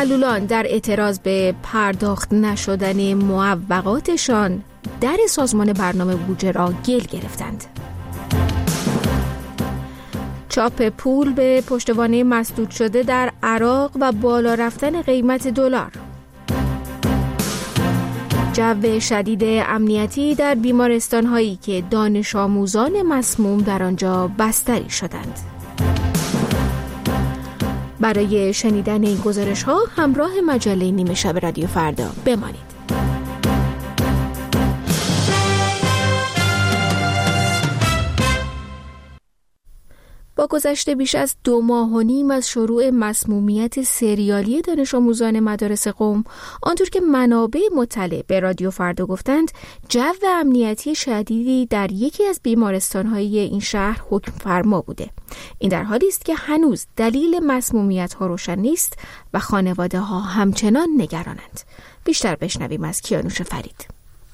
معلولان در اعتراض به پرداخت نشدن معوقاتشان در سازمان برنامه بودجه را گل گرفتند. چاپ پول به پشتوانه مسدود شده در عراق و بالا رفتن قیمت دلار. جو شدید امنیتی در بیمارستان‌هایی که دانش آموزان مسموم در آنجا بستری شدند. برای شنیدن این گزارش‌ها همراه مجله نیمه شب رادیو فردا بمانید. با گذشته بیش از 2.5 ماه از شروع مسمومیت سریالی دانش آموزان مدارس قم، آنطور که منابع مطلع به رادیو فردا گفتند، جو امنیتی شدیدی در یکی از بیمارستان‌های این شهر حکم فرما بوده. این در حالی است که هنوز دلیل مسمومیت‌ها روشن نیست و خانواده‌ها همچنان نگرانند. بیشتر بشنویم از کیانوش فرید.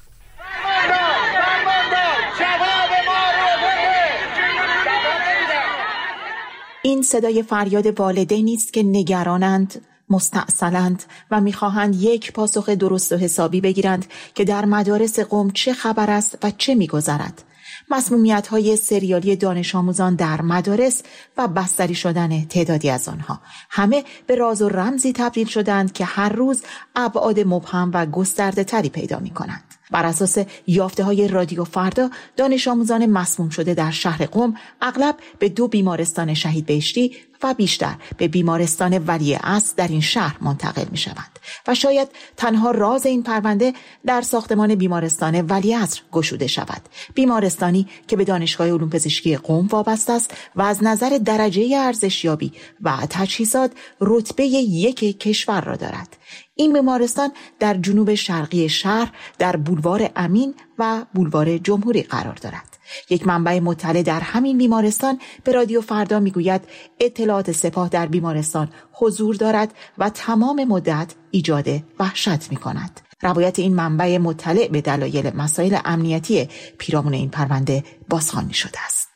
این صدای فریاد والدینی است که نگرانند، مستعصلند و می‌خواهند یک پاسخ درست و حسابی بگیرند که در مدارس قم چه خبر است و چه می‌گذرد. مسمومیت‌های سریالی دانش آموزان در مدارس و بستری شدن تعدادی از آنها، همه به راز و رمزی تبدیل شدند که هر روز ابعاد مبهم و گسترده‌تری پیدا می‌کنند. بر اساس یافته‌های رادیو فردا، دانش آموزان مسموم شده در شهر قم اغلب به 2 بیمارستان شهید بهشتی و بیشتر به بیمارستان ولیعصر در این شهر منتقل می‌شوند و شاید تنها راز این پرونده در ساختمان بیمارستان ولیعصر گشوده شود. بیمارستانی که به دانشگاه علوم پزشکی قم وابسته است و از نظر درجه ارزشیابی و تجهیزات رتبه 1 کشور را دارد. این بیمارستان در جنوب شرقی شهر در بولوار امین و بولوار جمهوری قرار دارد. یک منبع مطلع در همین بیمارستان به رادیو فردا میگوید اطلاعات سپاه در بیمارستان حضور دارد و تمام مدت ایجاد وحشت میکند. روایت این منبع مطلع به دلایل مسائل امنیتی پیرامون این پرونده بازخوانی شده است.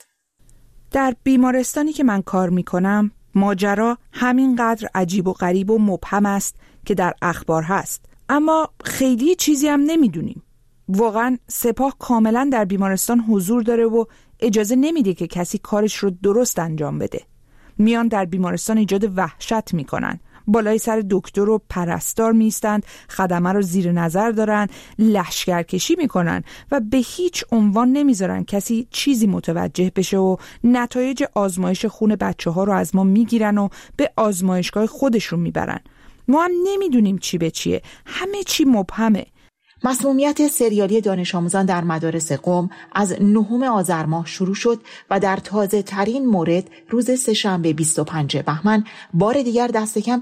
در بیمارستانی که من کار میکنم ماجرا همینقدر عجیب و غریب و مبهم است که در اخبار هست، اما خیلی چیزی هم نمیدونیم. واقعا سپاه کاملا در بیمارستان حضور داره و اجازه نمیده که کسی کارش رو درست انجام بده. میان در بیمارستان ایجاد وحشت میکنن، بالای سر دکتر و پرستار میستند، خدمه رو زیر نظر دارن، لشکرکشی میکنن و به هیچ عنوان نمیذارن کسی چیزی متوجه بشه و نتایج آزمایش خون بچه‌ها رو از ما میگیرن و به آزمایشگاه خودشون میبرن. ما هم نمیدونیم چی به چیه، همه چی مبهمه. مسمومیت سریالی دانش آموزان در مدارس قم از 9 آذر ماه شروع شد و در تازه ترین مورد روز سه‌شنبه 25 بهمن بار دیگر دست کم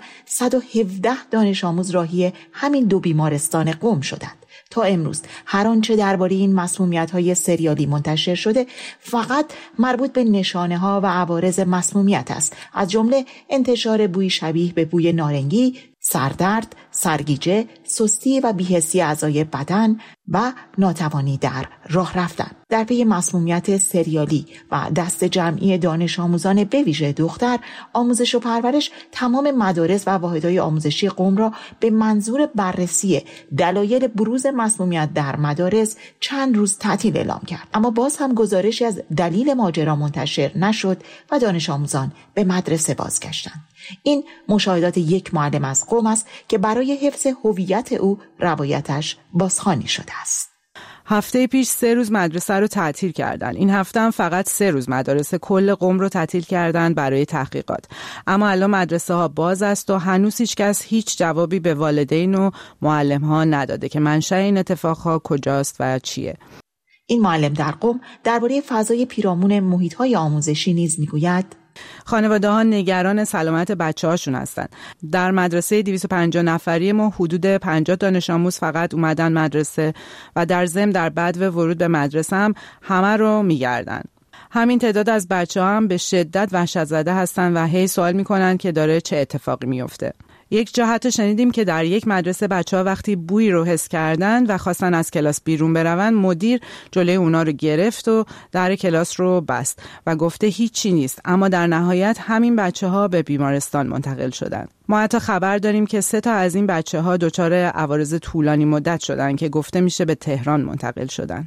117 دانش آموز راهی همین 2 بیمارستان قم شدند. تا امروز هر آنچه درباره این مسمومیت‌های سریالی منتشر شده فقط مربوط به نشانه‌ها و عوارض مسمومیت است، از جمله انتشار بوی شبیه به بوی نارنگی، سردرد، سرگیجه، سستی و بی‌حسی اعضای بدن و ناتوانی در راه رفتن. در پی مسمومیت سریالی و دست جمعی دانش آموزان به ویژه دختر، آموزش و پرورش تمام مدارس و واحدهای آموزشی قم را به منظور بررسی دلایل بروز مسمومیت در مدارس چند روز تعطیل اعلام کرد. اما باز هم گزارشی از دلیل ماجرا منتشر نشد و دانش آموزان به مدرسه بازگشتند. این مشاهدات یک معلم از قم است که برای حفظ هویت او روایتش بازخوانی شده است. هفته پیش 3 روز مدرسه رو تعطیل کردن. این هفته هم فقط 3 روز مدارس کل قم رو تعطیل کردن برای تحقیقات. اما الان مدرسه ها باز است و هنوز هیچ کس هیچ جوابی به والدین و معلم ها نداده که منشأ این اتفاق ها کجاست و چیه. این معلم در قم درباره فضای پیرامون محیط های آموزشی نیز میگوید خانواده ها نگران سلامت بچه هاشون هستن. در مدرسه 250 نفری ما حدود 50 دانش آموز فقط اومدن مدرسه و در ضمن در بدو ورود به مدرسه هم همه رو میگردن. همین تعداد از بچه ها هم به شدت وحشت زده هستن و هی سوال میکنن که داره چه اتفاقی میفته. یک جا حتی شنیدیم که در یک مدرسه بچه‌ها وقتی بویی رو حس کردن و خواستن از کلاس بیرون بروند، مدیر جلوی اونا رو گرفت و در کلاس رو بست و گفته هیچی نیست، اما در نهایت همین بچه‌ها به بیمارستان منتقل شدن. ما حتی خبر داریم که 3 تا از این بچه‌ها دچار عوارض طولانی مدت شدن که گفته میشه به تهران منتقل شدن.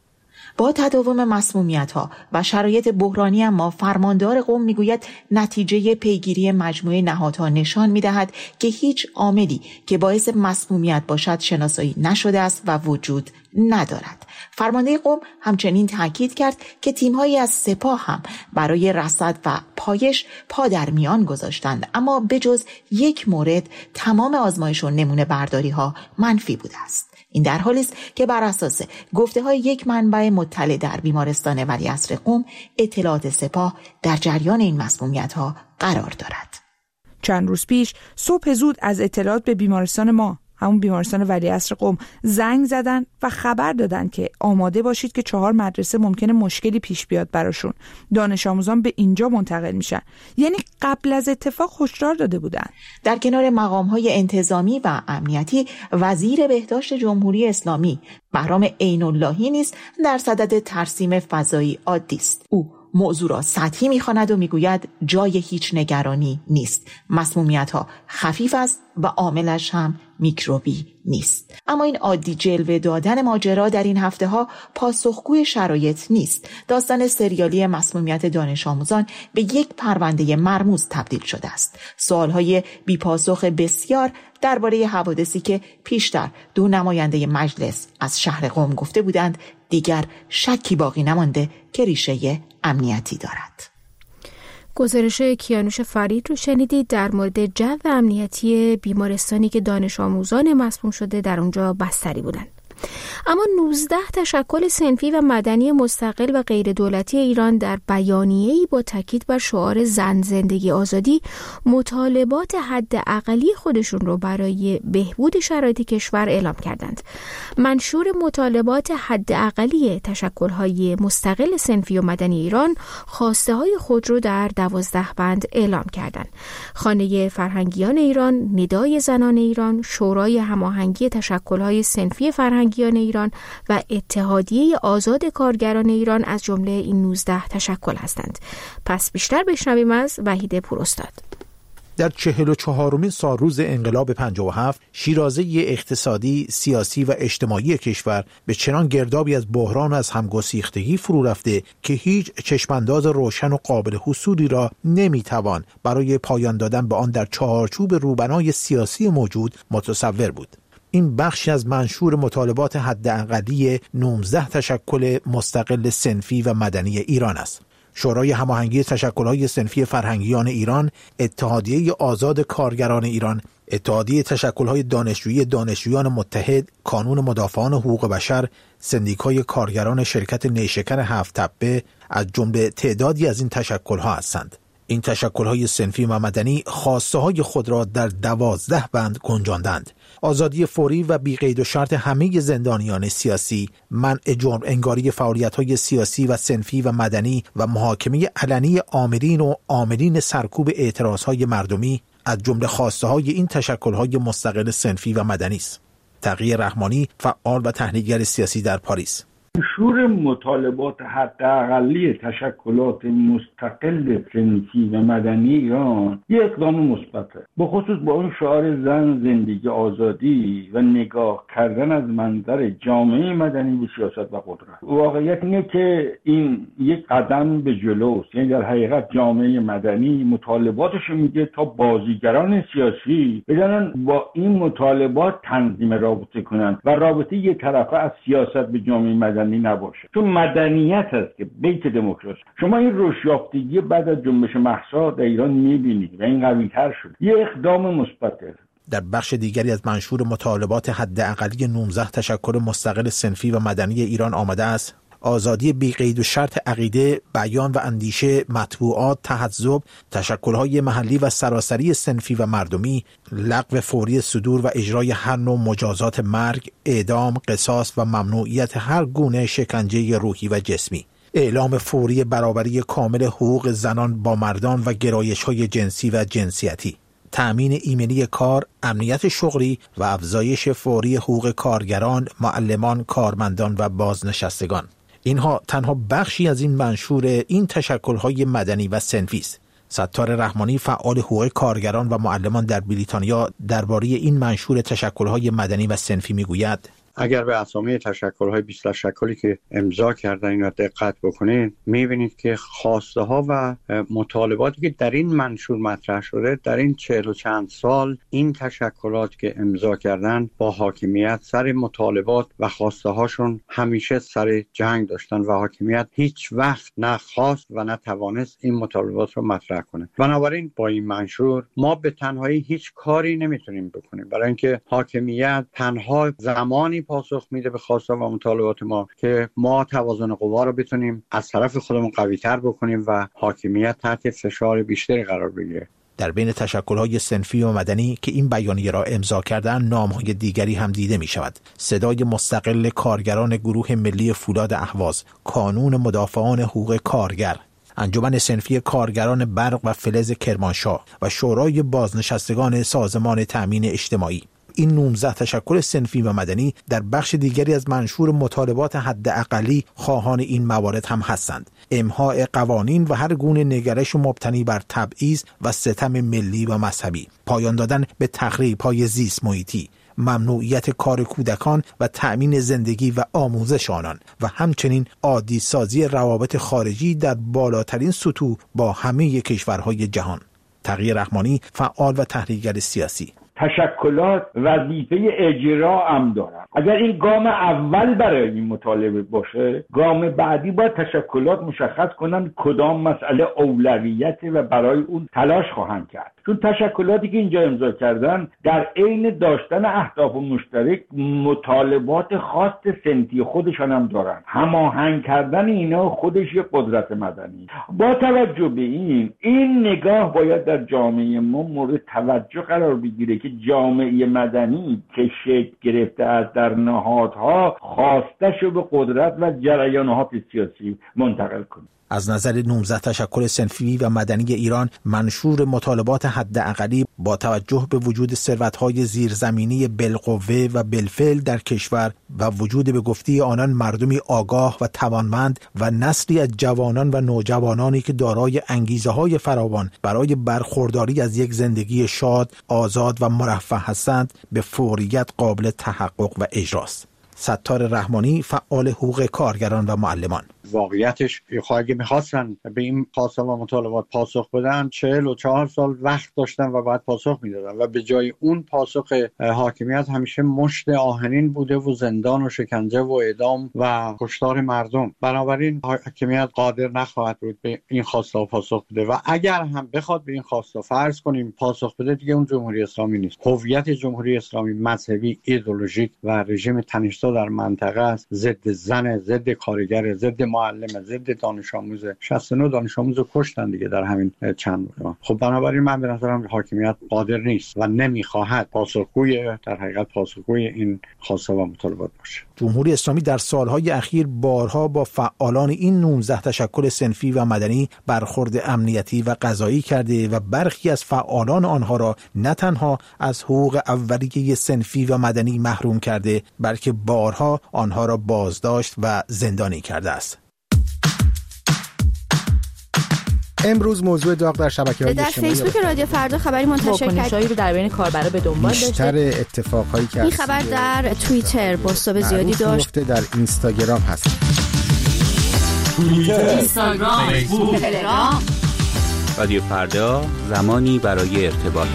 با تداوم مسمومیت‌ها و شرایط بحرانی اما فرماندار قم میگوید نتیجه پیگیری مجموعه نهادها نشان می‌دهد که هیچ عاملی که باعث مسمومیت باشد شناسایی نشده است و وجود ندارد. فرمانده قم همچنین تاکید کرد که تیم‌هایی از سپاه هم برای رصد و پایش پا در میان گذاشتند، اما بجز یک مورد تمام آزمایش و نمونه برداری‌ها منفی بوده است. این در حالی است که بر اساس گفته‌های یک منبع مطلع در بیمارستان ولیعصر قم، اطلاعات سپاه در جریان این مسمومیت‌ها قرار دارد. چند روز پیش صبح زود از اطلاعات به بیمارستان ما، همون بیمارستان ولیعصر قم، زنگ زدن و خبر دادن که آماده باشید که 4 مدرسه ممکنه مشکلی پیش بیاد براشون. دانش آموزان به اینجا منتقل میشن. یعنی قبل از اتفاق هشدار داده بودن. در کنار مقام‌های انتظامی و امنیتی، وزیر بهداشت جمهوری اسلامی بهرام عین‌اللهی نیز در صدد ترسیم فضایی عادی است. او موضوع را سطحی می‌خواند و میگوید جای هیچ نگرانی نیست. مسمومیت‌ها خفیف است و عاملش هم میکروبی نیست. اما این عادی جلوه دادن ماجرا در این هفته‌ها پاسخگوی شرایط نیست. داستان سریالی مسمومیت دانش آموزان به یک پرونده مرموز تبدیل شده است. سوال‌های بی‌پاسخ بسیار درباره حوادثی که پیشتر 2 نماینده مجلس از شهر قم گفته بودند دیگر شکی باقی نمانده که ریشه امنیتی دارد. گزارش کیانوش فرید رو شنیدید در مورد جو امنیتی بیمارستانی که دانش آموزان مسموم شده در اونجا بستری بودند. اما 19 تشکل صنفی و مدنی مستقل و غیر دولتی ایران در بیانیه‌ای با تاکید بر شعار زن زندگی آزادی مطالبات حداقلی خودشون رو برای بهبود شرایط کشور اعلام کردند. منشور مطالبات حداقلی تشکل‌های مستقل صنفی و مدنی ایران خواسته‌های خود رو در 12 بند اعلام کردند. خانه فرهنگیان ایران، ندای زنان ایران، شورای هماهنگی تشکل‌های صنفی فرهنگیان ایران و اتحادیه آزاد کارگران ایران از جمله این 19 تشکل هستند. پس بیشتر بشنویم از وحید پوراستاد. در 44مین سالروز انقلاب 57 شیرازه اقتصادی، سیاسی و اجتماعی کشور به چنان گردابی از بحران و از همگسیختگی فرو رفته که هیچ چشمانداز روشن و قابل حصولی را نمیتوان برای پایان دادن به آن در چهارچوب روبنای سیاسی موجود متصور بود. این بخشی از منشور مطالبات حداقلی 19 تشکل مستقل صنفی و مدنی ایران است. شورای هماهنگی تشکل‌های صنفی فرهنگیان ایران، اتحادیه آزاد کارگران ایران، اتحادیه تشکل‌های دانشجویی دانشجویان متحد، کانون مدافعان حقوق بشر، سندیکای کارگران شرکت نیشکر 7 تپه از جمله تعدادی از این تشکل‌ها هستند. این تشکل‌های صنفی و مدنی خواسته‌های خود را در 12 بند گنجاندند: آزادی فوری و بی قید و شرط همه زندانیان سیاسی، منع جرم انگاری فعالیت‌های سیاسی و صنفی و مدنی و محاکمه علنی آمرین و عاملین سرکوب اعتراض‌های مردمی از جمله خواسته‌های این تشکل‌های مستقل صنفی و مدنی است. تقی رحمانی، فعال و تحلیلگر سیاسی در پاریس: منشور مطالبات حداقلی تشکلات مستقل صنفی و مدنی ایران یک اقدام مثبته، به خصوص با اون شعار زن زندگی آزادی و نگاه کردن از منظر جامعه مدنی به سیاست و قدرت. واقعیت اینه که این یک قدم به جلوست، یعنی در حقیقت جامعه مدنی مطالباتش میگه تا بازیگران سیاسی بدانن با این مطالبات تنظیم رابطه کنن و رابطه یک طرفه از سیاست به جامعه مدنی نباشه، چون مدنیت هست که بیت دموکراسی. شما این رشدیافتگی بعد از جنبش مهسا در ایران میبینید و این قوی‌تر شد. یه اقدام مثبته. در بخش دیگری از منشور مطالبات حداقلی 19 تشکل مستقل صنفی و مدنی ایران آمده است: آزادی بی قید و شرط عقیده، بیان و اندیشه، مطبوعات، تحزب، تشکل‌های محلی و سراسری صنفی و مردمی، لغو فوری صدور و اجرای هر نوع مجازات مرگ، اعدام، قصاص و ممنوعیت هر گونه شکنجه روحی و جسمی، اعلام فوری برابری کامل حقوق زنان با مردان و گرایش‌های جنسی و جنسیتی، تأمین ایمنی کار، امنیت شغلی و افزایش فوری حقوق کارگران، معلمان، کارمندان و بازنشستگان. اینها تنها بخشی از این منشور این تشکل‌های مدنی و صنفی است. ستار رحمانی، فعال حقوق کارگران و معلمان در بریتانیا، درباره این منشور تشکل‌های مدنی و صنفی میگوید: اگر به اسامی تشکل‌های 20 تشکلی که امضا کردن اینا دقت بکنید، می‌بینید که خواسته ها و مطالباتی که در این منشور مطرح شده، در این 40 و چند سال این تشکلات که امضا کردن با حاکمیت سر مطالبات و خواسته هاشون همیشه سر جنگ داشتن و حاکمیت هیچ وقت نه خواست و نه توانست این مطالبات رو مطرح کنه. بنابراین با این منشور ما به تنهایی هیچ کاری نمیتونیم بکنیم، برای اینکه حاکمیت تنها زمانی پاسخ میده به خواسته و مطالبات ما که ما توازن قوا رو بتونیم از طرف خودمون قوی‌تر بکنیم و حاکمیت تحت فشار بیشتری قرار بگیره. در بین تشکل‌های صنفی و مدنی که این بیانیه را امضا کردند، نام‌های دیگری هم دیده می‌شود: صدای مستقل کارگران گروه ملی فولاد اهواز، کانون مدافعان حقوق کارگر، انجمن صنفی کارگران برق و فلز کرمانشاه و شورای بازنشستگان سازمان تأمین اجتماعی. این 19 تشکل صنفی و مدنی در بخش دیگری از منشور مطالبات حداقلی خواهان این موارد هم هستند: امحاء قوانین و هر گونه نگرش مبتنی بر تبعیض و ستم ملی و مذهبی، پایان دادن به تخریب‌های زیست محیطی، ممنوعیت کار کودکان و تأمین زندگی و آموزش آنان و همچنین عادی سازی روابط خارجی در بالاترین سطوح با همه کشورهای جهان. تقی رحمانی، فعال و تحریرگر سیاسی: تشکلات وظیفه اجرا هم دارن. اگر این گام اول برای این مطالبه باشه، گام بعدی باید تشکلات مشخص کنن کدام مسئله اولویته و برای اون تلاش خواهند کرد. چون تشکلاتی که اینجا امضا کردن در عین داشتن اهداف مشترک مطالبات خاص صنفی خودشان هم دارن. هماهنگ کردن اینا خودش یه قدرت مدنی. با توجه به این نگاه باید در جامعه ما مورد توجه قرار بگیره که جامعه مدنی که شکل گرفته از در نهادها خواستشو به قدرت و جریانات سیاسی منتقل کنه. از نظر 19 تشکل صنفی و مدنی ایران، منشور مطالبات حداقلی با توجه به وجود ثروت‌های زیرزمینی بالقوه و بالفعل در کشور و وجود به گفته آنان مردمی آگاه و توانمند و نسلی از جوانان و نوجوانانی که دارای انگیزه‌های فراوان برای برخورداری از یک زندگی شاد، آزاد و مرفه هستند، به فوریت قابل تحقق و اجراست. ستار رحمانی، فعال حقوق کارگران و معلمان: واقعیتش اگه میخواستن به این خواسته و مطالبات پاسخ بدن 44 سال وقت داشتن و باید پاسخ میدادن و به جای اون پاسخ حاکمیت همیشه مشت آهنین بوده و زندان و شکنجه و اعدام و کشتار مردم. بنابراین حاکمیت قادر نخواهد بود به این خواسته و پاسخ بده و اگر هم بخواد به این خواسته فرض کنیم پاسخ بده، دیگه اون جمهوری اسلامی نیست. هویت جمهوری اسلامی مذهبی، ایدئولوژیک و رژیم تنش‌زا در منطقه است، ضد زن، ضد کارگر، ضد معلم، ضد دانش آموز. 69 دانش آموز رو کشتن دیگه در همین چند ماه. خب بنابراین من به نظرم حاکمیت قادر نیست و نمیخواهد در حقیقت پاسخگوی این خواسته و مطالبات باشه. جمهوری اسلامی در سالهای اخیر بارها با فعالان این 19 تشکل صنفی و مدنی برخورد امنیتی و قضایی کرده و برخی از فعالان آنها را نه تنها از حقوق اولیه صنفی و مدنی محروم کرده، بلکه بارها آنها را بازداشت و زندانی کرده است. امروز موضوع داغ در شبکه‌های اجتماعی در فیسبوک رادیو فردا خبری منتشر واکنش‌هایی رو در بین کاربرا به دنبال داشته. بیشتر اتفاقهایی که این خبر در توییتر بازتاب زیادی داشت. در اینستاگرام هست. توییتر، اینستاگرام، فیسبوک، تلگرام. رادیو فردا، زمانی برای ارتباط.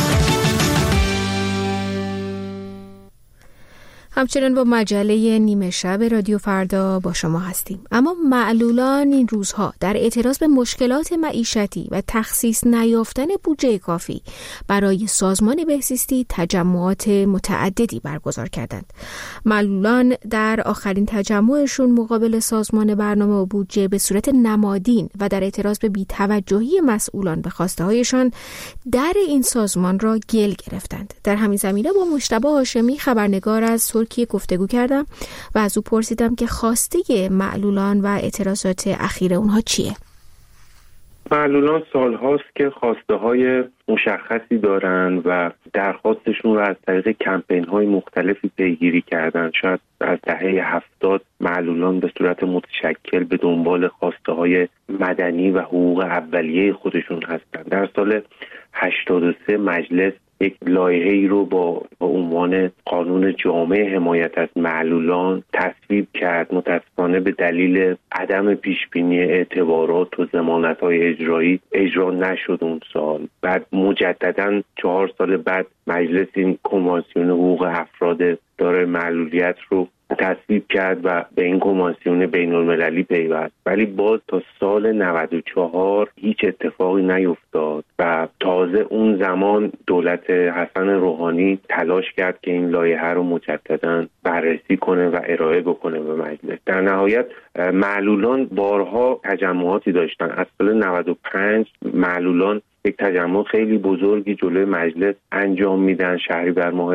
همچنان با مجله نیمه شب رادیو فردا با شما هستیم. اما معلولان این روزها در اعتراض به مشکلات معیشتی و تخصیص نیافتن بودجه کافی برای سازمان بهزیستی تجمعات متعددی برگزار کردند. معلولان در آخرین تجمعشون مقابل سازمان برنامه و بودجه به صورت نمادین و در اعتراض به بی‌توجهی مسئولان به خواسته هایشان در این سازمان را گل گرفتند. در همین زمینه با مجتبی هاشمی خبرنگار از ترکیه گفتگو کردم و از او پرسیدم که خواسته معلولان و اعتراضات اخیر اونها چیه؟ معلولان سالهاست که خواسته های مشخصی دارن و درخواستشون رو از طریق کمپین‌های مختلفی پیگیری کردن. شاید از دهه 70 معلولان به صورت متشکل به دنبال خواسته‌های مدنی و حقوق اولیه خودشون هستند. در سال 83 مجلس یک لایحه‌ای رو با عنوان قانون جامع حمایت از معلولان تصویب کرد. متأسفانه به دلیل عدم پیشبینی اعتبارات و ضمانت‌های اجرایی اجرا نشد اون سال. بعد مجدداً 4 سال بعد مجلس این کنوانسیون حقوق افراد دارای معلولیت رو تصویب کرد و به این کنوانسیون بین‌المللی پیوست، ولی باز تا سال 94 هیچ اتفاقی نیفتاد و تازه اون زمان دولت حسن روحانی تلاش کرد که این لایحه رو مجدداً بررسی کنه و ارائه بکنه به مجلس. در نهایت معلولان بارها تجمعاتی داشتن. از سال 95 معلولان یک تجمع خیلی بزرگی جلوی مجلس انجام میدن شهریور ماه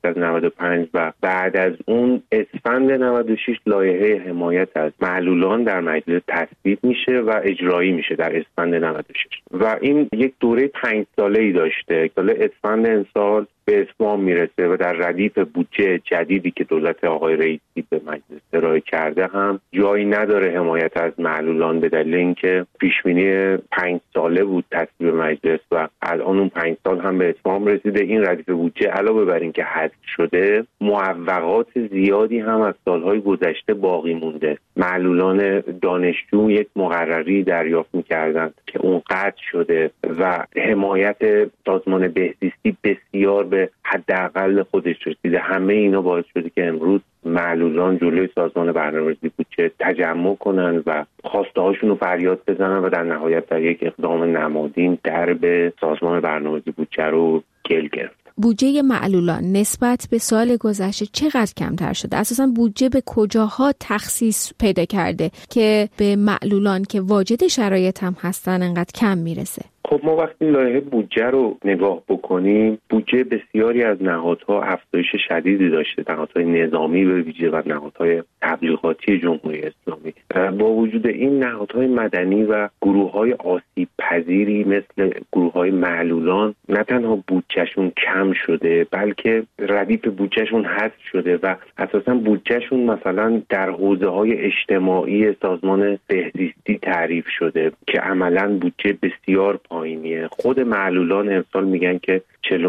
1395 و بعد از اون اسفند 96 لایحه حمایت از معلولان در مجلس تصویب میشه و اجرایی میشه در اسفند 96 و این یک دوره 5 ساله‌ای داشته. سال اسفند امسال به اتمام میرسه و در ردیف بودجه جدیدی که دولت آقای رئیسی به مجلس ارائه کرده هم جایی نداره حمایت از معلولان به دلیل اینکه پیشبینی 5 ساله بود تصویب مجلس و الان اون 5 سال هم به اتمام رسیده. این ردیف بودجه علاوه بر اینکه حذف شده، معوقات زیادی هم از سالهای گذشته باقی مونده. معلولان دانشجو یک مقرری دریافت می‌کردند که اون قطع شده و حمایت سازمان بهزیستی بسیار به حداقل خودش رسیده. همه اینا باعث شده که امروز معلولان جلوی سازمان برنامه‌ریزی بودجه تجمع کنن و خواسته هاشون رو فریاد بزنن و در نهایت در یک اقدام نمادین درب سازمان برنامه‌ریزی بودجه رو گل گرفت. بودجه معلولان نسبت به سال گذشته چقدر کمتر شده؟ اساساً بودجه به کجاها تخصیص پیدا کرده که به معلولان که واجد شرایط هم هستن انقدر کم میرسه؟ خب ما وقتی لایحه بودجه رو نگاه بکنیم، بودجه بسیاری از نهادها افزایش شدیدی داشته، نهادهای نظامی به ویژه و نهادهای تبلیغاتی جمهوری اسلامی. با وجود این نهادهای مدنی و گروه‌های آسیب پذیری مثل گروه‌های معلولان نه تنها بودجهشون کم شده بلکه ردیف بودجهشون حذف شده و اساساً بودجهشون مثلا در حوزه‌های اجتماعی سازمان بهزیستی تعریف شده که عملاً بودجه بسیار پایینیه. خود معلولان امسال میگن که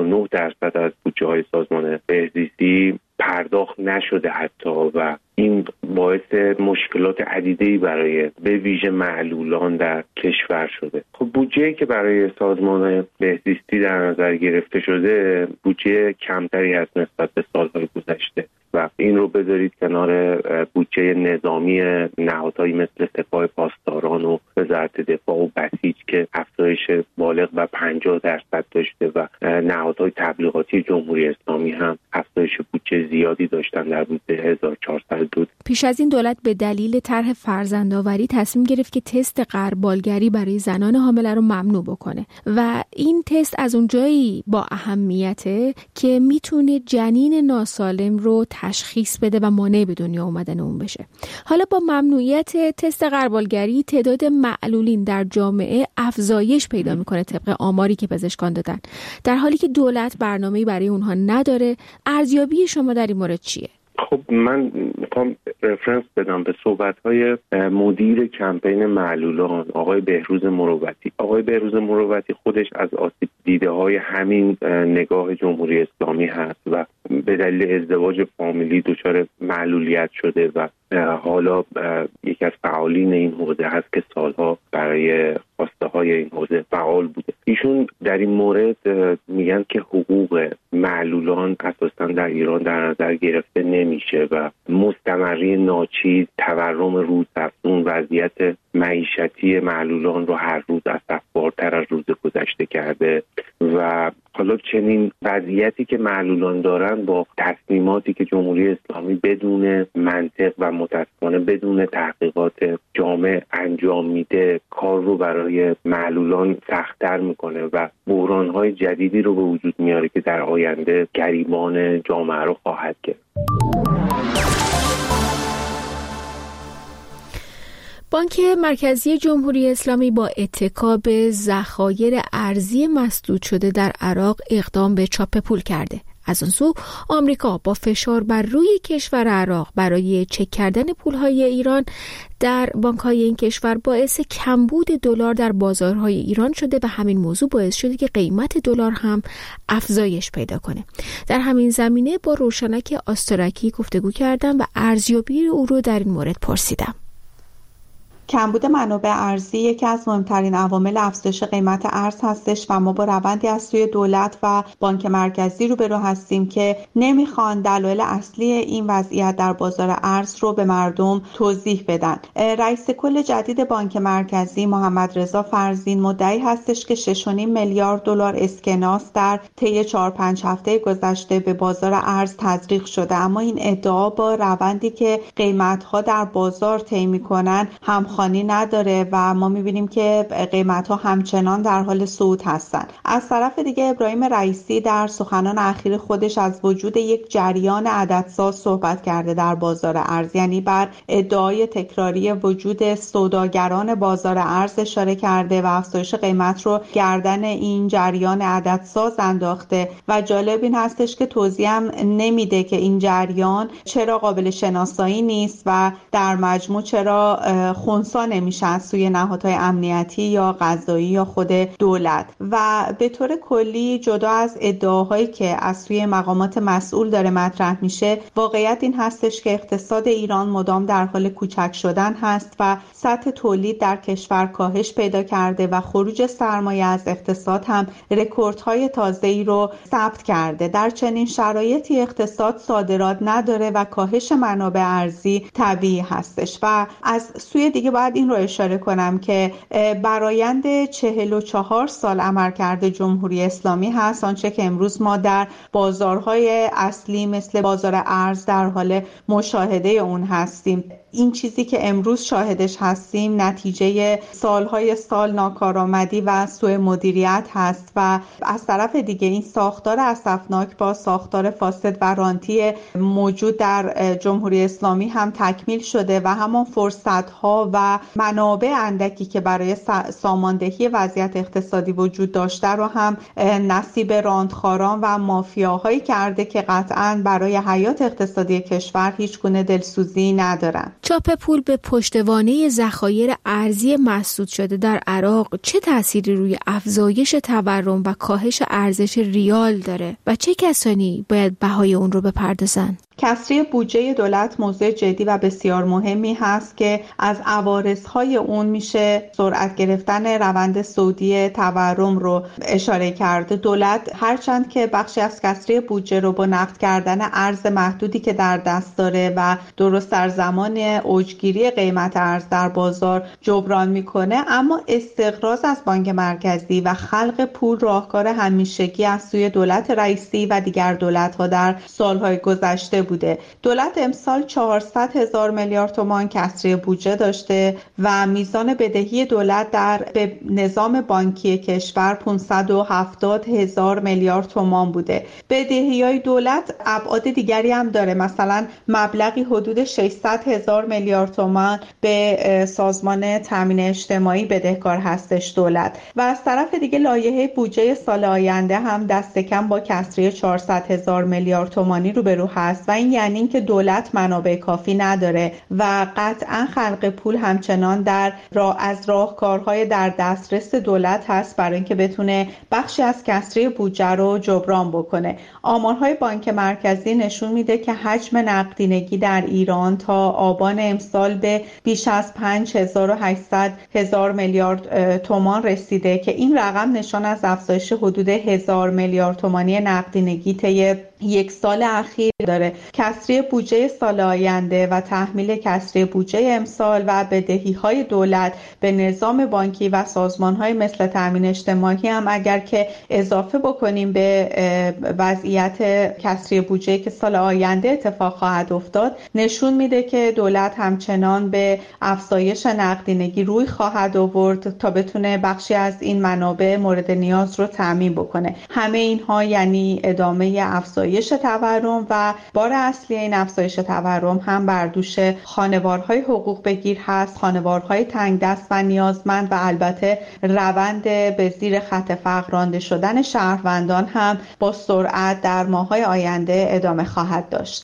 49% از بودجه‌های سازمان بهزیستی پرداخت نشده حتی و این باعث مشکلات عدیده‌ای برای به ویژه معلولان در کشور شده. خب بودجه‌ای که برای سازمان بهزیستی در نظر گرفته شده بودجه کمتری هست نسبت به سال‌های گذشته و این رو بذارید کنار بودجه نظامی نهادهایی مثل سپاه پاسداران و وزارت دفاع و بسیج که افزایش بالغ و 50% داشته و نهادهای تبلیغاتی جمهوری اسلامی هم افزایش بودجه زیادی داشتن در بودجه 1402. پیش از این دولت به دلیل طرح فرزندآوری تصمیم گرفت که تست غربالگری برای زنان حامله رو ممنوع بکنه و این تست از اونجایی با اهمیته که میتونه جنین ناسالم رو تشخیص بده و مانع به دنیا اومدن اون بشه. حالا با ممنوعیت تست غربالگری تعداد معلولین در جامعه افزایش پیدا میکنه طبق آماری که پزشکان دادن، در حالی که دولت برنامه‌ای برای اونها نداره. ارزیابی شما در این مورد چیه؟ خب من میخوام رفرنس بدم به صحبت‌های مدیر کمپین معلولان آقای بهروز مروتی. آقای بهروز مروتی خودش از آسیب دیده‌های همین نگاه جمهوری اسلامی هست و به دلیل ازدواج فامیلی دچار معلولیت شده و حالا یکی از فعالین این حوزه هست که سالها برای خواسته های این حوزه فعال بوده. ایشون در این مورد میگن که حقوق معلولان اساساً در ایران در نظر گرفته نمیشه و مستمری ناچیز، تورم روزافزون، وضعیت معیشتی معلولان رو هر روز اسفبارتر از روز گذشته کرده و حالا چنین وضعیتی که معلولان دارن با تصمیماتی که جمهوری اسلامی بدون منطق و متأسفانه بدون تحقیقات جامع انجام میده کار رو برای معلولان سخت‌تر میکنه و بحران‌های جدیدی رو به وجود میاره که در آینده گریبان جامعه رو خواهد گرفت. بانک مرکزی جمهوری اسلامی با اتکا به ذخایر ارزی مسدود شده در عراق اقدام به چاپ پول کرده. از آن سو آمریکا با فشار بر روی کشور عراق برای چک کردن پولهای ایران در بانک‌های این کشور باعث کمبود دلار در بازارهای ایران شده و همین موضوع باعث شده که قیمت دلار هم افزایش پیدا کنه. در همین زمینه با روشنک آسترکی گفتگو کردم و ارزیابی او رو در این مورد پرسیدم. کمبود منابع ارزی یکی از مهمترین عوامل افزایش قیمت ارز هستش و ما با روندی از سوی دولت و بانک مرکزی روبرو هستیم که نمیخوان دلایل اصلی این وضعیت در بازار ارز رو به مردم توضیح بدن. رئیس کل جدید بانک مرکزی محمد رضا فرزین مدعی هستش که 6.5 میلیارد دلار اسکناس در طی 4-5 هفته گذشته به بازار ارز تزریق شده، اما این ادعا با روندی که قیمت‌ها در بازار طی می‌کنن همخوانی نداره و ما می‌بینیم که قیمت‌ها همچنان در حال صعود هستن. از طرف دیگه ابراهیم رئیسی در سخنان اخیر خودش از وجود یک جریان عددساز صحبت کرده در بازار ارز، یعنی بر ادعای تکراری وجود سوداگران بازار ارز اشاره کرده و افزایش قیمت رو گردن این جریان عددساز انداخته و جالب این هستش که توضیح هم نمیده که این جریان چرا قابل شناسایی نیست و در مجموع چرا خنثی نمیشه از سوی نهادهای امنیتی یا قضایی یا خود دولت. و به طور کلی جدا از ادعاهایی که از سوی مقامات مسئول داره مطرح میشه، واقعیت این هستش که اقتصاد ایران مدام در حال کوچک شدن هست و سطح تولید در کشور کاهش پیدا کرده و خروج سرمایه از اقتصاد هم رکوردهای تازه‌ای رو ثبت کرده. در چنین شرایطی اقتصاد صادرات نداره و کاهش منابع ارزی طبیعی هستش. و از سوی دیگه باید این رو اشاره کنم که برآیند 44 سال عملکرد جمهوری اسلامی هست، آنچه که امروز ما در بازارهای اصلی مثل بازار ارز در حال مشاهده اون هستیم. این چیزی که امروز شاهدش هستیم نتیجه سالهای سال ناکارآمدی و سوء مدیریت هست و از طرف دیگه این ساختار اسفناک با ساختار فاسد و رانتی موجود در جمهوری اسلامی هم تکمیل شده و همان فرصت‌ها و منابع اندکی که برای ساماندهی وضعیت اقتصادی وجود داشته رو هم نصیب راندخاران و مافیاهایی کرده که قطعاً برای حیات اقتصادی کشور هیچ گونه دلسوزی ندارن. چاپ پول به پشتوانه ذخایر ارزی مسدود شده در عراق چه تأثیری روی افزایش تورم و کاهش ارزش ریال داره و چه کسانی باید بهای اون رو بپردازن؟ کسری بودجه دولت موضوع جدی و بسیار مهمی هست که از عوارضهای اون میشه سرعت گرفتن روند صعودی تورم رو اشاره کرده. دولت هرچند که بخشی از کسری بودجه رو با نقد کردن ارز محدودی که در دست داره و درست در زمان اوجگیری قیمت ارز در بازار جبران میکنه، اما استقراض از بانک مرکزی و خلق پول راهکار همیشگی از سوی دولت رئیسی و دیگر دولت‌ها در سالهای گذشته بوده. دولت امسال 400,000 میلیارد تومان کسری بودجه داشته و میزان بدهی دولت به نظام بانکی کشور 570,000 میلیارد تومان بوده. بدهی‌های دولت ابعاد دیگری هم داره، مثلا مبلغی حدود 600,000 میلیارد تومان به سازمان تامین اجتماعی بدهکار هستش دولت و از طرف دیگه لایحه بودجه سال آینده هم دست کم با کسری 400,000 میلیارد تومانی روبرو هست و این یعنی اینکه دولت منابع کافی نداره و قطعا خلق پول همچنان از راهکارهای در دسترس دولت هست برای اینکه بتونه بخشی از کسری بودجه رو جبران بکنه. آمارهای بانک مرکزی نشون میده که حجم نقدینگی در ایران تا آبان امسال به بیش از 5,800,000 میلیارد تومان رسیده که این رقم نشان از افزایش حدود 1,000 میلیارد تومانی نقدینگی طی یک سال اخیر داره. کسری بودجه سال آینده و تحمیل کسری بودجه امسال و بدهی‌های دولت به نظام بانکی و سازمان‌های مثل تامین اجتماعی هم اگر که اضافه بکنیم به وضعیت کسری بودجه که سال آینده اتفاق خواهد افتاد، نشون میده که دولت دولت همچنان به افزایش نقدینگی روی خواهد آورد تا بتونه بخشی از این منابع مورد نیاز رو تامین بکنه. همه اینها یعنی ادامه افزایش تورم و بار اصلی این افزایش تورم هم بر دوش خانوارهای حقوق بگیر هست، خانوارهای تنگ دست و نیازمند، و البته روند به زیر خط فقر رانده شدن شهروندان هم با سرعت در ماه‌های آینده ادامه خواهد داشت.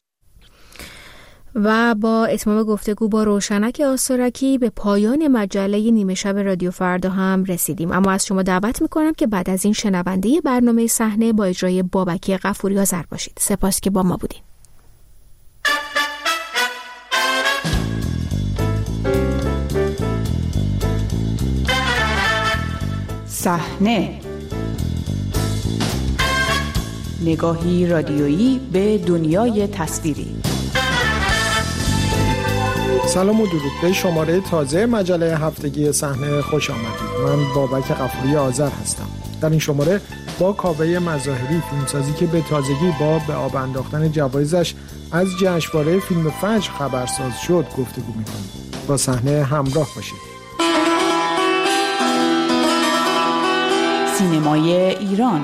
و با اتمام گفتگو با روشنک آسترکی به پایان مجله نیمه شب رادیو فردا هم رسیدیم، اما از شما دعوت میکنم که بعد از این شنونده برنامه صحنه با اجرای بابکی غفوری آذر باشید. سپاس که با ما بودین. صحنه، نگاهی رادیویی به دنیای تصویری. سلام و درود به شماره تازه مجله هفتگی صحنه خوش آمدید. من بابک غفوری آذر هستم. در این شماره با کاوه مظاهری، فیلمسازی که به تازگی با به آب انداختن جوایزش از جشنواره فیلم فجر خبرساز شد گفتگو می‌کنیم. با صحنه همراه باشید. سینمای ایران.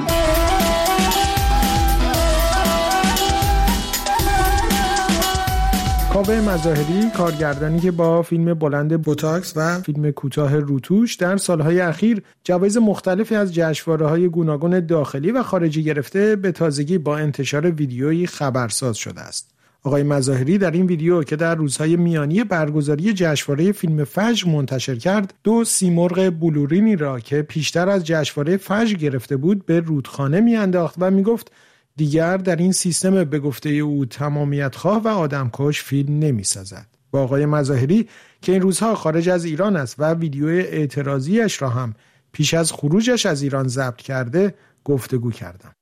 کاوه مظاهری، کارگردانی که با فیلم بلند بوتاکس و فیلم کوتاه روتوش در سالهای اخیر جوایز مختلفی از جشنواره‌های گوناگون داخلی و خارجی گرفته، به تازگی با انتشار ویدیویی خبرساز شده است. آقای مظاهری در این ویدیو که در روزهای میانی برگزاری جشنواره فیلم فجر منتشر کرد، 2 سیمرغ بلورینی را که پیشتر از جشنواره فجر گرفته بود به رودخانه میانداخت و میگفت دیگر در این سیستم به گفته او تمامیت‌خواه و آدمکش فیلم نمی‌سازد. با آقای مظاهری که این روزها خارج از ایران است و ویدیو اعتراضیش را هم پیش از خروجش از ایران ضبط کرده گفتگو کردم.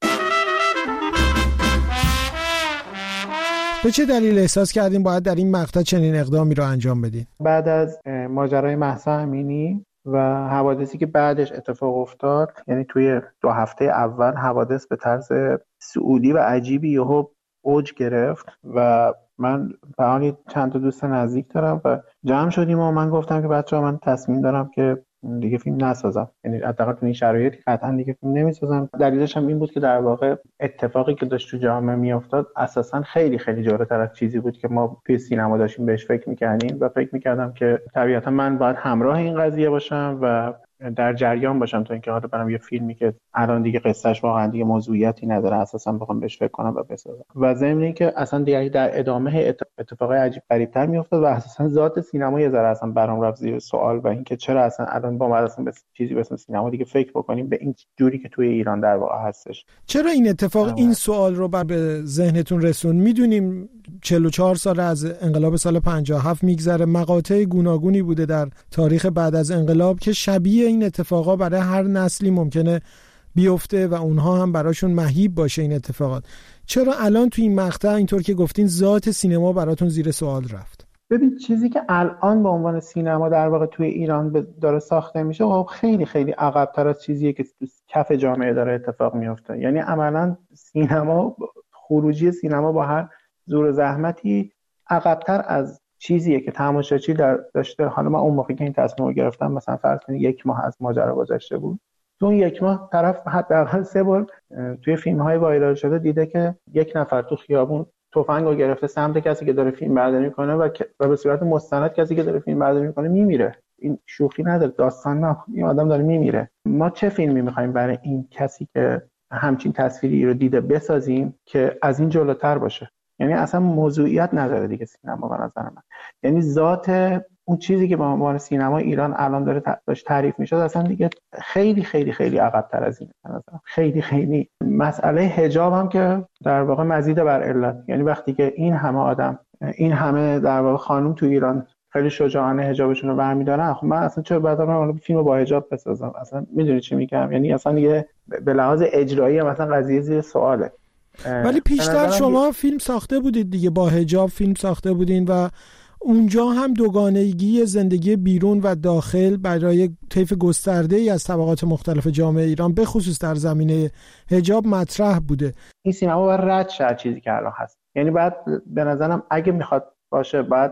به چه دلیل احساس کردیم باید در این مقطع چنین اقدامی را انجام بدیم؟ بعد از ماجرای مهسا امینی و حوادثی که بعدش اتفاق افتاد، یعنی توی 2 هفته اول حوادث به طرز صعودی و عجیبی یهو اوج گرفت و من به حالی چند تا دوست نزدیک دارم و جمع شدیم و من گفتم که بچه‌ها من تصمیم دارم که دیگه فیلم نسازم، یعنی حداقل تو این شرایط قطعا دیگه فیلم نمیسازم. دلیلش هم این بود که در واقع اتفاقی که داشت تو جامعه میافتاد اساسا خیلی خیلی جلوتر از چیزی بود که ما توی سینما داشتیم بهش فکر می‌کردیم و فکر می‌کردم که طبیعتا من باید همراه این قضیه باشم و در جریان باشم تا اینکه حالا برام یه فیلمی که الان دیگه قصهش واقعا دیگه موضوعیتی نداره اساسا بخوام بهش فکر کنم و بسازم. و ضمن اینکه اصلا دیگه در ادامه اتفاقای عجیب غریب‌تر میافتاد و اساسا ذات سینما یه ذره اصلا برام رفت زیر سوال و اینکه چرا اصلا الان با ما اصلا به چیزی به اسم سینما دیگه فکر بکنیم به این جوری که توی ایران در واقع هستش. چرا این اتفاق این سوال رو به ذهنتون رسون؟ میدونیم 44 سال از انقلاب سال 57 میگذره، مقاطع گوناگونی بوده در تاریخ بعد از انقلاب که شبیه این اتفاقا برای هر نسلی ممکنه بیفته و اونها هم براشون مهیب باشه این اتفاقات. چرا الان تو این مقطع اینطور که گفتین ذات سینما براتون زیر سوال رفت؟ ببین چیزی که الان به عنوان سینما در واقع توی ایران داره ساخته میشه و خیلی خیلی عقب‌تر از چیزیه که تو کف جامعه داره اتفاق میفته. یعنی عملاً سینما، خروجی سینما با هر زور زحمتی عقب‌تر از چیزیه که تماشاچی داشته. حالا من اون موقعی که این تصمیم رو گرفتم مثلا فرض کنید 1 ماه از ماجرا گذشته بود، تو اون 1 ماه طرف حداقل 3 بار توی فیلم‌های وایرال شده دیده که 1 نفر تو خیابون تفنگ رو گرفته سمت کسی که داره فیلم برداری میکنه و به صورت مستند کسی که داره فیلم برداری میکنه میمیره. این شوخی نداره، داستان نه، این آدم داره میمیره. ما چه فیلمی میخوایم برای این کسی که همچین تصویری رو دیده بسازیم که از این جلوتر باشه؟ یعنی اصلا موضوعیت نداره دیگه سینما به نظر من. یعنی ذات اون چیزی که به عنوان سینما ایران الان داشت تعریف میشد اصلا دیگه خیلی خیلی خیلی عقب‌تر از این مثلا. خیلی خیلی مسئله حجاب هم که در واقع مزید بر علت، یعنی وقتی که این همه آدم، این همه در واقع خانم تو ایران خیلی شجاعانه حجابشون رو برمی‌دارن، خب من اصلا چرا بعدا من فیلمو با حجاب بسازم؟ اصلا میدونی چی میگم؟ یعنی اصلا دیگه به لحاظ اجرایی مثلا قضیه زیر سواله. ولی پیشتر شما فیلم ساخته بودید دیگه، با حجاب فیلم ساخته بودین و اونجا هم دوگانگی زندگی بیرون و داخل برای طیف گسترده‌ای از طبقات مختلف جامعه ایران به خصوص در زمینه حجاب مطرح بوده. این سینما باید رد شه چیزی که الان هست. یعنی بعد به نظرم اگه میخواد باشه بعد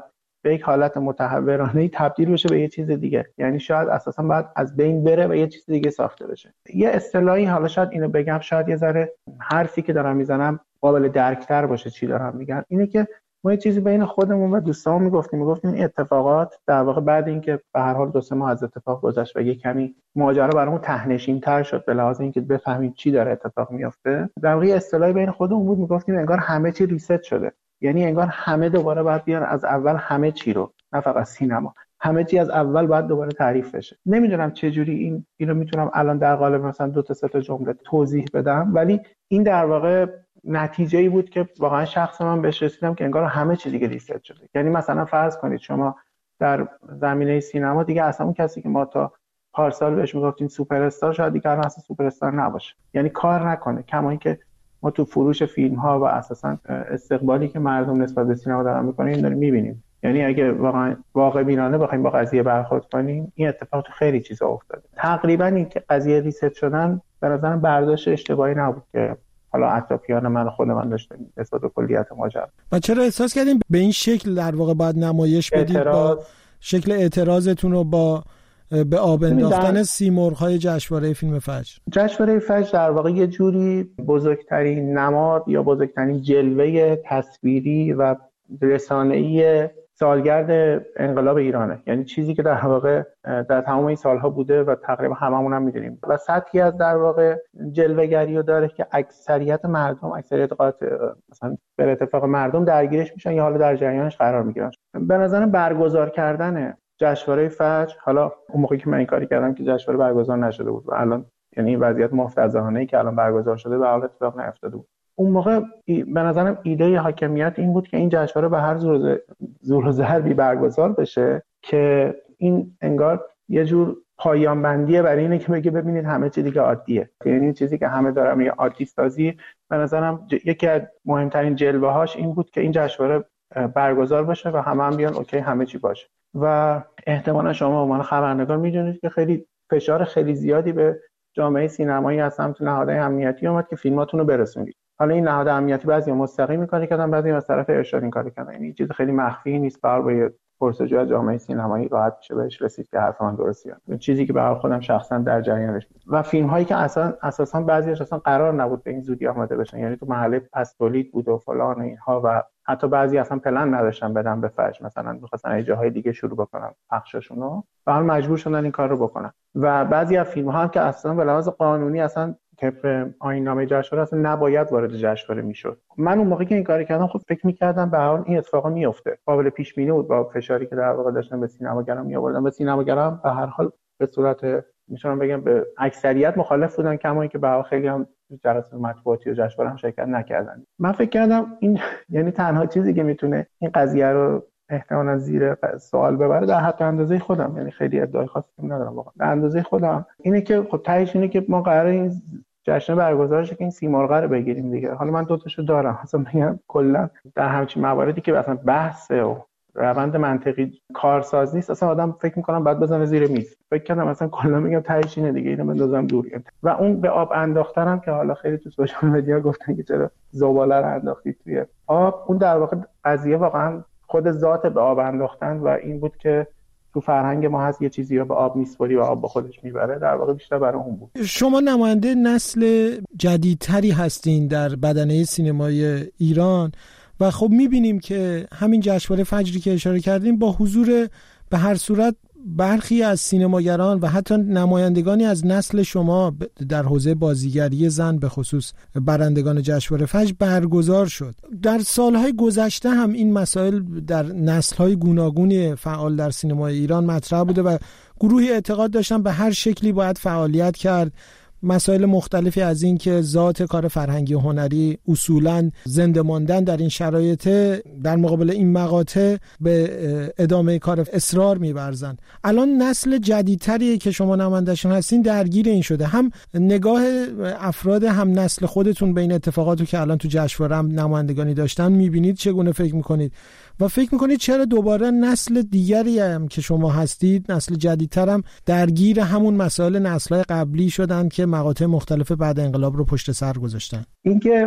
به یک حالت متحورانه تبدیل بشه به یه چیز دیگه. یعنی شاید اساسا باید از بین بره و یه چیز دیگه ساخته بشه. یه اصطلاحی، حالا شاید اینو بگم، شاید یه ذره حرفی که دارم میزنم قابل درک‌تر باشه چی دارم میگم، اینه که ما یه چیزی بین خودمون و دوستامون میگفتیم این اتفاقات در واقع بعد اینکه به هر حال 2-3 ماه از اتفاق گذشت و یه کمی ماجرا برامون ته‌نشین‌تر شد به لحاظ اینکه بفهمیم چی داره اتفاق میفته، در واقع اصطلاحی بین خودمون بود، میگفتیم انگار همه چی ریست شده. یعنی انگار همه دوباره باید بیان از اول، همه چی رو، نه فقط سینما، همه چی از اول باید دوباره تعریف بشه. نمیدونم چه جوری اینو میتونم الان در قالب مثلا 2-3 جمله توضیح بدم، ولی این در واقع نتیجه‌ای بود که واقعا شخص من بهش رسیدم که انگار همه چی دیگه ریست شده. یعنی مثلا فرض کنید شما در زمینه سینما دیگه اصلا اون کسی که ما تا پارسال بهش میگفتیم سوپر استار، شاید دیگه اصلا سوپر استار نباشه، یعنی کار نکنه. کما اینکه ما تو فروش فیلم ها و اساسا استقبالی که مردم نسبت به سینما دارن میکنن این داریم میبینیم. یعنی اگه واقعا واقع بینانه بخوایم با قضیه برخورد کنیم، این اتفاق تو خیلی چیزا افتاده. تقریبا این که قضیه ریست شدن به نظرم برداشت اشتباهی نبود که حالا اطرافیان من خود من داشتیم نسبت به کلیت ماجرا. و چرا احساس کردین به این شکل در واقع باید نمایش بدید با شکل اعتراضتون رو با به آب انداختن سیمرغ‌های جشنواره فیلم فجر؟ جشنواره فجر در واقع یه جوری بزرگترین نماد یا بزرگترین جلوه تصویری و رسانه‌ای سالگرد انقلاب ایرانه. یعنی چیزی که در واقع در تمام این سالها بوده و تقریبا هممون هم می‌دونیم و سطحی از در واقع جلوه‌گری رو داره که اکثریت مردم، اکثریت مثلا به اتفاق مردم درگیرش میشن یا حالا در جریانش قرار میگیرن. به نظر برگزار کردن جشنواره فجر، حالا اون موقعی که من این کاری کردم که جشنواره برگزار نشده بود و الان یعنی وضعیت مفتضحانه‌ای که الان برگزار شده به حال اتفاق نیفتاده بود. اون موقع به نظرم ایده حاکمیت این بود که این جشنواره به هر زور و ضربی برگزار بشه که این انگار یه جور پایان بندیه برای اینه که بگه ببینید همه چی دیگه عادیه. یعنی چیزی که همه دارن میگن عادی سازی، به نظرم یکی از مهمترین جلوه‌هاش این بود که این جشنواره برگزار بشه و همه بیان اوکی همه چی باشه. و احتمالاً شما به عنوان خبرنگار میدونید که خیلی فشار خیلی زیادی به جامعه سینمایی از سمت نهادهای امنیتی اومد که فیلماتون رو برسونید. حالا این نهاد امنیتی بعضی مستقیم کاری کردن، بعضی از طرف ارشاد این کاری کردن. این چیز خیلی مخفی نیست، بر با پرسجو از جامعه سینمایی راحت میشه بهش رسید که حرف من درسته. این چیزی که برای خودم شخصا در جریانش بود. و فیلم هایی که اساسا بعضیش اصلا قرار نبود به این زودی آماده بشن، یعنی تو مرحله پس تولید بود و فلان اینها، و حتی بعضی اصلا پلن نداشتن بدن به فجر، مثلا می‌خواستن از جاهای دیگه شروع بکنن پخششون رو، و حال مجبور شدن این کار رو بکنن. و بعضی از فیلم‌ها هم که اصلا به لحاظ قانونی اصلا طبق آیین‌نامه جشنواره اصلا نباید وارد جشنواره میشد. من اون موقعی که این کارو کردم خب فکر می‌کردم به هر حال این اتفاقا میفته، قابل پیش بینی بود با فشاری که در واقع داشتن به سینماگران می‌آوردن. به سینماگران به هر حال به صورت میتونم بگم به اکثریت مخالف بودن، کما اینکه به هر حال خیلی هم جلسات مطبوعاتی و جشنواره هم شرکت نکردن. من فکر کردم این یعنی تنها چیزی که میتونه این قضیه رو احتمالاً زیر سوال ببره در حد اندازه خودم، یعنی خیلی ادعای خاصی ندارم واقعا، در اندازه خودم اینه که خب تهش اینه که ما قراره این جشن برگزار شه که این سیمرغ رو بگیریم دیگه. حالا من دو تاشو دارم، مثلا میگم کلا در همچین مواردی که مثلا بحث و روند منطقی کارساز نیست، اصلا آدم فکر می‌کنم بعد بزنه زیر میز. فکر کردم مثلا کلا میگم تهش اینه دیگه، اینو بندازم دور. و اون به آب انداختنم که حالا خیلی تو سوشال مدیا گفتن که چرا زباله رو انداختید توی آب، اون در واقع قضیه واقعا خود ذات به آب انداختن و این بود که تو فرهنگ ما هست یه چیزی رو به آب میسپاری و آب با خودش میبره، در واقع بیشتر برای اون بود. شما نماینده نسل جدیدتری هستین در بدنه سینمای ایران و خب میبینیم که همین جشنواره فجری که اشاره کردیم با حضور به هر صورت برخی از سینماگران و حتی نمایندگانی از نسل شما در حوزه بازیگری زن به خصوص برندگان جشنواره فجر برگزار شد. در سالهای گذشته هم این مسائل در نسل‌های گوناگون فعال در سینمای ایران مطرح بوده و گروهی اعتقاد داشتن به هر شکلی باید فعالیت کرد. مسائل مختلفی از این که ذات کار فرهنگی و هنری اصولاً زنده ماندن در این شرایط در مقابل این مقاطع به ادامه کار اصرار می‌ورزن. الان نسل جدیدتری که شما نماینده‌شون هستین درگیر این شده، هم نگاه افراد هم نسل خودتون به این اتفاقاتی که الان تو جشنواره هم نمایندگانی داشتن می‌بینید، چگونه فکر می‌کنید و فکر می‌کنید چرا دوباره نسل دیگری هم که شما هستید، نسل جدیدتر هم درگیر همون مسائل نسل‌های قبلی شدن که مقاطع مختلف بعد انقلاب رو پشت سر گذاشتن؟ اینکه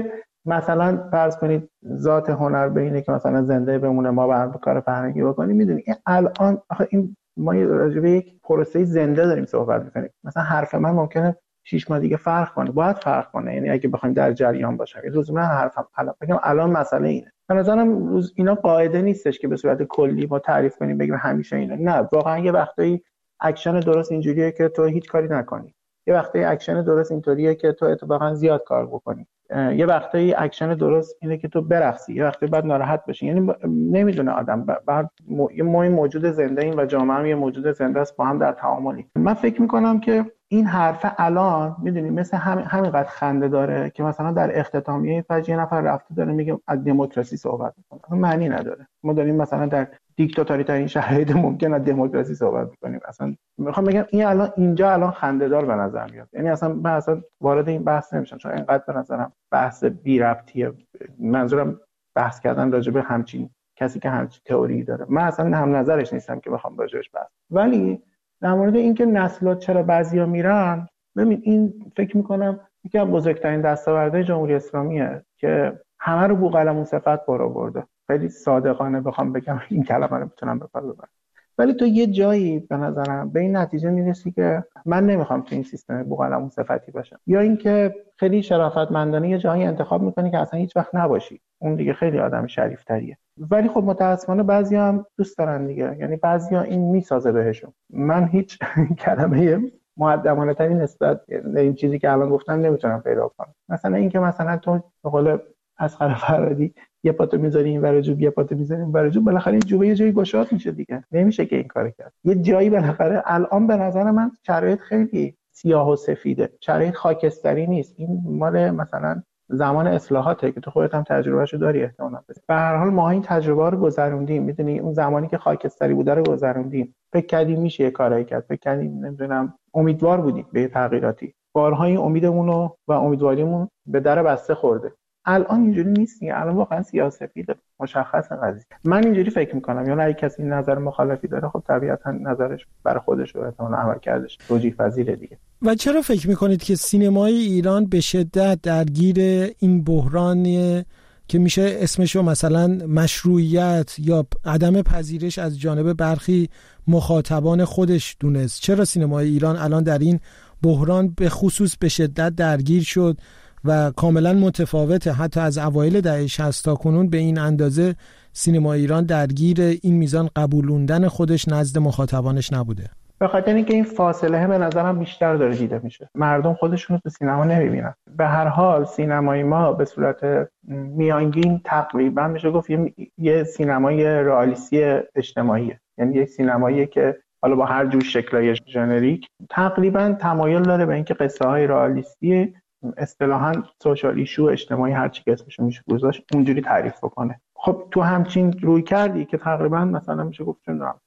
مثلا فرض کنید ذات هنر به اینه که مثلا زنده بمونه، ما باید کار فرهنگی بکنیم. میدونی این الان آخه این ما راجع به یک پروسه زنده داریم صحبت می‌کنیم. مثلا حرف من ممکنه 6 ماه دیگه فرق کنه، باید فرق کنه، یعنی اگه بخوایم در جریان باشیم. لزوما حرفم الان مسئله اینه. به نظرم اینا قاعده نیستش که به صورت کلی ما تعریف کنیم بگیم همیشه اینه. نه، واقعا یه وقتایی اکشن درست اینجوریه که تو هیچ کاری نکنی، یه وقتایی اکشن درست اینطوریه که تو اتفاقا زیاد کار بکنی، یه وقتایی اکشن درست اینه که تو برقصی، یه وقتی بعد ناراحت بشی. یعنی نمیدونه آدم بعد ما موجود زنده ایم و جامعه هم یه موجود زنده است، با هم در تعاملی. من فکر میکنم که این حرف الان میدونی مثل همینقدر خنده داره که مثلا در اختتامیه فجر یه نفر رفته داره میگه از دموکراسی صحبت میکنه. معنی نداره. ما داریم مثلا در دیکتاتوری ترین شرایط ممکن از دموکراسی صحبت میکنیم. اصلا میخوام بگم این الان خنده دار به نظر میاد. یعنی اصلا من اصلا وارد این بحث نمیشم چون اینقدر به نظرم بحث بی ربطیه. منظورم بحث کردن راجع به همچین کسی که همچین تئوری داره. من اصلا هم نظرش نیستم که بخوام راجعش بحث. ولی در مورد اینکه نسل‌ها چرا بعضیا میرن، ببین این فکر میکنم یکی از بزرگترین دستاوردهای جمهوری اسلامیه که همه رو بوقلمون صفت برآورده. خیلی صادقانه بخوام بگم این کلمه رو میتونم بپردازم. ولی تو یه جایی به نظرم به این نتیجه میرسی که من نمیخوام تو این سیستم بوقلمون صفتی باشم، یا اینکه خیلی شرافتمندانه یه جایی انتخاب میکنی که اصلا هیچ وقت نباشی. اون دیگه خیلی آدم شریف تریه. ولی خب متاسفانه بعضیا هم دوست دارن دیگه، یعنی بعضیا این میسازه بهشون. من هیچ کلمه مؤدبانه تری نسبت به این چیزی که الان گفتم نمیتونم پیدا کنم. مثلا اینکه مثلا تو به قول اصغر فرهادی یه پاتو میذاری این ور جوب، یه پاتو میذاری اون ور جوب، بالاخره این جوبه یه جایی گشاد میشه دیگه. نمیشه که این کارو کرد. یه جایی بالاخره الان به نظر من شرایط خیلی سیاه و سفیده، شرایط خاکستری نیست. این مال مثلا زمان اصلاحاته که تو خودت هم تجربهشو داری احتمالاً. به هر حال ما این تجربه رو گذروندیم، میدونی اون زمانی که خاکستری بوده رو گذروندیم. فکر کردیم میشه یه کارایی کرد، فکر کردیم نمیدونم امیدوار بودیم به تغییراتی. بارها این امیدمون و امیدواریمون به در بسته خورده. الان اینجوری نیست. الان واقعا سیاسفیده، مشخصه قضیه. من اینجوری فکر میکنم. یا اگه کسی نظر مخالفی داره خب طبیعتا نظرش برای خودش و احتمالاً عملکردش توجیه پذیره دیگه. و چرا فکر میکنید که سینمای ایران به شدت درگیر این بحرانیه که میشه اسمشو مثلا مشروعیت یا عدم پذیرش از جانب برخی مخاطبان خودش دونست؟ چرا سینمای ایران الان در این بحران به خصوص به شدت درگیر شد و کاملا متفاوته؟ حتی از اوایل دهه 60 تا کنون به این اندازه سینما ایران درگیر این میزان قبولوندن خودش نزد مخاطبانش نبوده. به خاطر اینکه این فاصله به نظرم بیشتر داره دیده میشه. مردم خودشون رو تو سینما نمیبینن. به هر حال سینمای ما به صورت میانگین تقریبا میشه گفت یه سینمای رئالیستی اجتماعیه. یعنی یک سینمایی که حالا با هر جور شکلای ژنریک تقریبا تمایل داره به اینکه قصه های رئالیستی اصطلاحاً سوشال ایشو اجتماعی هر چی که اسمش میشه گذاشت اونجوری تعریف بکنه. خب تو همچین روی کردی که تقریبا مثلا میشه گفت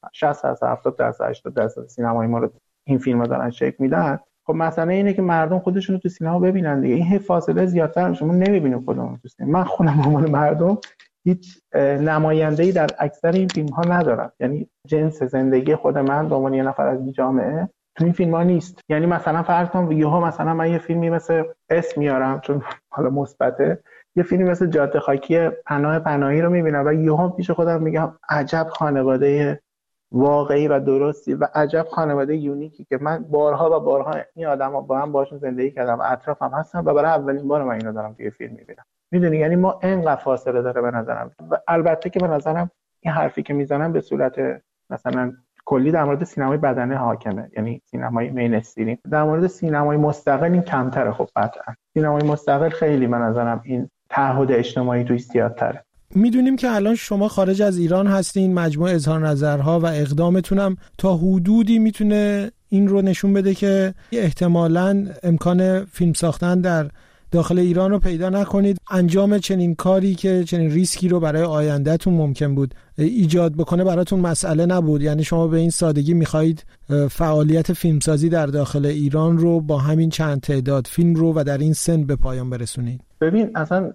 60 تا 70% 80% سینمای ما رو این فیلم‌ها دارن شکل میدن. خب مثلا اینه که مردم خودشون رو تو سینما ببینن دیگه. این فاصله زیادتر میشه، ما نمیبینیم خودمون تو سینما. من خودم به عنوان مردم هیچ نماینده‌ای در اکثر این فیلم‌ها ندارم. یعنی جنس زندگی خود من به عنوان یه نفر از جامعه تو این فیلم‌ها نیست. یعنی مثلا فرض کن یهو مثلا من یه فیلمی مثل اسم میارم چون حالا مثبته، یه فیلمی مثل جاده خاکی پناهی رو میبینم و یهو پیش خودم میگم عجب خانواده واقعی و درستی و عجب خانواده یونیکی که من بارها و بارها این آدما با هم باشون زندگی کردم و اطرافم هستن و برای اولین بار من اینو دارم توی فیلم میبینم. میدونی یعنی ما اینقدر فاصله داره به نظرم. و البته که به نظرم این حرفی که میزنم به صورت مثلا کلی در مورد سینمای بدنه حاکمه، یعنی سینمای مینستریم. در مورد سینمای مستقل این کمتره. خب قطعا سینمای مستقل خیلی به نظرم این تعهد اجتماعی توی زیادتره. میدونیم که الان شما خارج از ایران هستین، مجموع اظهار نظرها و اقدامتونم تا حدودی میتونه این رو نشون بده که احتمالاً امکان فیلم ساختن در داخل ایران رو پیدا نکنید. انجام چنین کاری که چنین ریسکی رو برای آیندهتون ممکن بود ایجاد بکنه براتون مسئله نبود؟ یعنی شما به این سادگی میخواهید فعالیت فیلمسازی در داخل ایران رو با همین چند تعداد فیلم رو و در این سن به پایان برسونید؟ ببین اصلا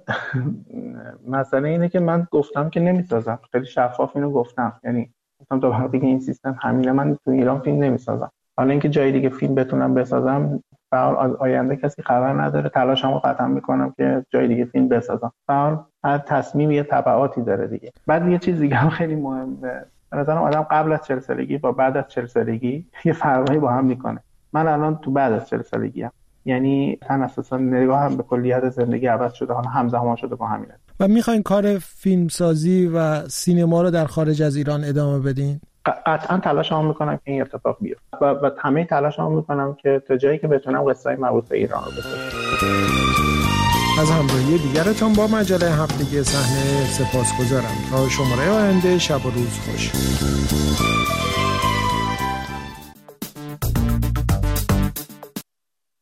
مسئله اینه که من گفتم که نمیسازم. خیلی شفاف اینو گفتم. یعنی گفتم تا وقتی که این سیستم همینه من تو ایران فیلم نمیسازم. حالا اینکه جای دیگه فیلم بتونم بسازم به هر حال آینده کسی خبر نداره، تلاشمو قطعا میکنم که جای دیگه فیلم بسازم. به هر حال هر تصمیم یه تبعاتی داره دیگه. بعد یه چیز دیگه هم خیلی مهمه، به نظرم آدم قبل از 40 سالگی با بعد از 40 سالگی یه فرقی با هم میکنه. من الان تو بعد از 40 سالگی ام، یعنی من اساسا نگاهم به کلیت زندگی عوض شده، حالا همزمان شده با همین. و میخواین کار فیلمسازی و سینما رو در خارج از ایران ادامه بدین؟ قطعا تلاشمو میکنم که این اتفاق بیفته و همه تلاشمو میکنم که تا جایی که بتونم قصه‌های مربوط به ایران رو بسازم. از همراهی دیگرتان با مجله هفتگی صحنه سپاسگزارم. تا شماره آینده، شب و روز خوش.